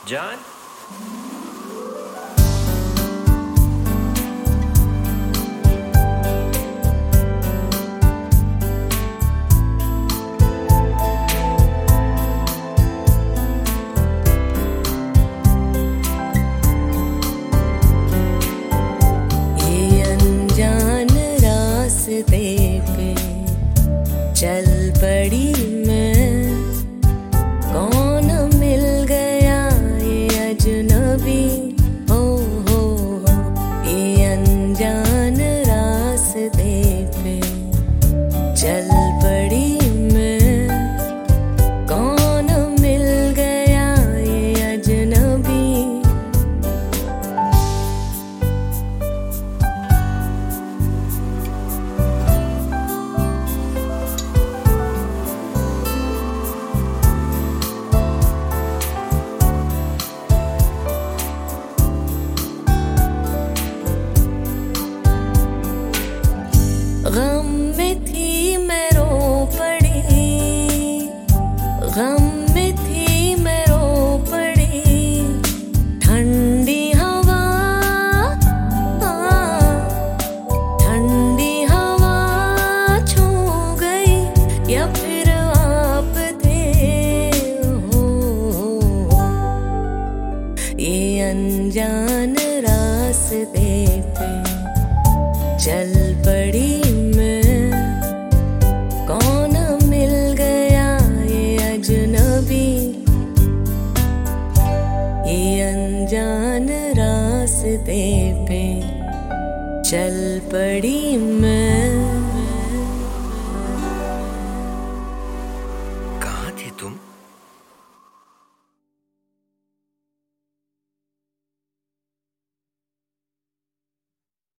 जान। रास्ते पे चल पड़ी मैं, कौन मिल गया ये अजनबी हो, ये अनजान रास्ते पे चल पड़ी मैं, कौन मिल गया ये अजनबी। गम में थी मैं रो पड़ी, गम में थी मैं रो पड़ी, ठंडी हवा, ठंडी हवा छू गई या फिर आप थे हो, ये अनजान रास्ते पे चल पड़ी मैं, कौन मिल गया ये अजनबी, ये अनजान रास्ते पे चल पड़ी मैं।